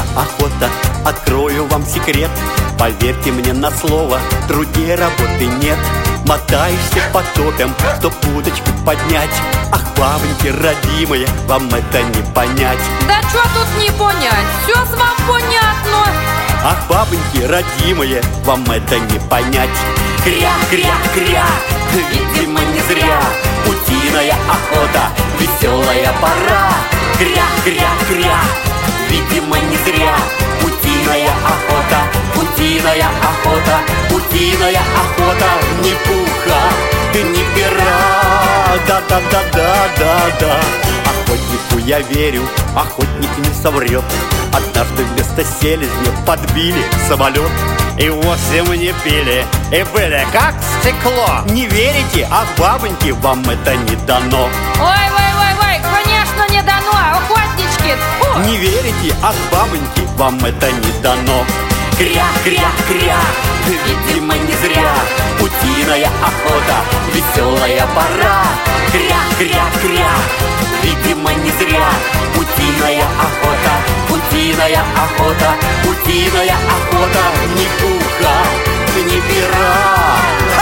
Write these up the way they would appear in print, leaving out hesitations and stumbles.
охота. Открою вам секрет, поверьте мне на слово, труднее работы нет. Мотаешься по топям, чтоб удочку поднять. Ах, бабоньки родимые, вам это не понять. Да чё тут не понять, всё с вам понятно. Ах, бабоньки родимые, вам это не понять. Кря, кря, кря, видимо не зря утиная охота, веселая пора. Кря, кря, кря, видимо не зря утиная охота, утиная охота, утиная охота. Ни пуха, ни пера, да-да-да-да-да-да. Охотнику я верю, охотник не соврет. Однажды вместо селезня подбили самолет. И вовсе мы не пили, и были как стекло. Не верите? Ах, бабоньки, вам это не дано. Ой, конечно не дано, охотнички, тьфу. Не верите? Ах, бабоньки, вам это не дано. Кря, кря, кря, видимо не зря утиная охота, веселая пора. Кря, кря, кря, видимо не зря утиная охота, утиная охота, утиная охота. Ни пуха, ни пера.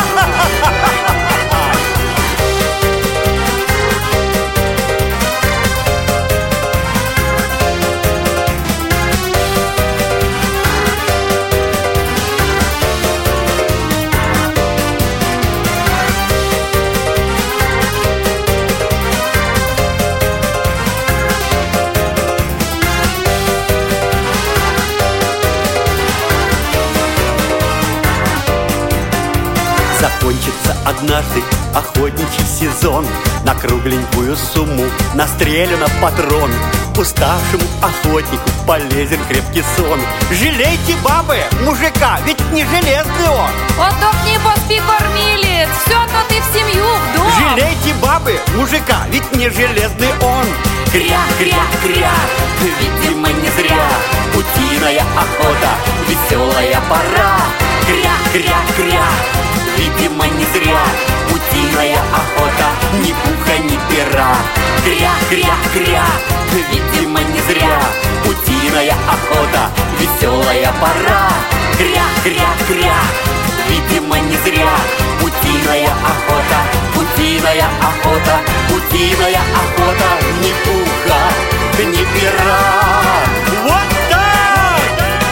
Закончится однажды охотничий сезон. На кругленькую сумму настреляно патрон. Уставшему охотнику полезен крепкий сон. Жалейте, бабы, мужика, ведь не железный он. Отдохни, поспи, кормилец, все-то ты в семью, в дом. Жалейте, бабы, мужика, ведь не железный он. Кря, кря, кря, видимо не зря утиная охота, веселая пора. Кря, кря, кря, видимо не зря утиная охота, ни пуха, ни пера. Кря, кря, кря, видимо не зря утиная охота, веселая пора. Кря, кря, кря, видимо не зря утиная охота, утиная охота, утиная охота. Ни пуха, ни пера. Вот так!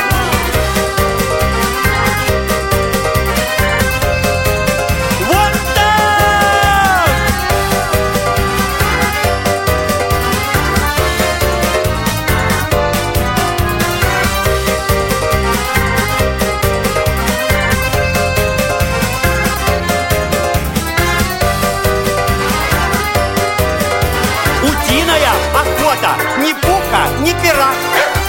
Вот так! Утиная охота, ни пуха, ни пера.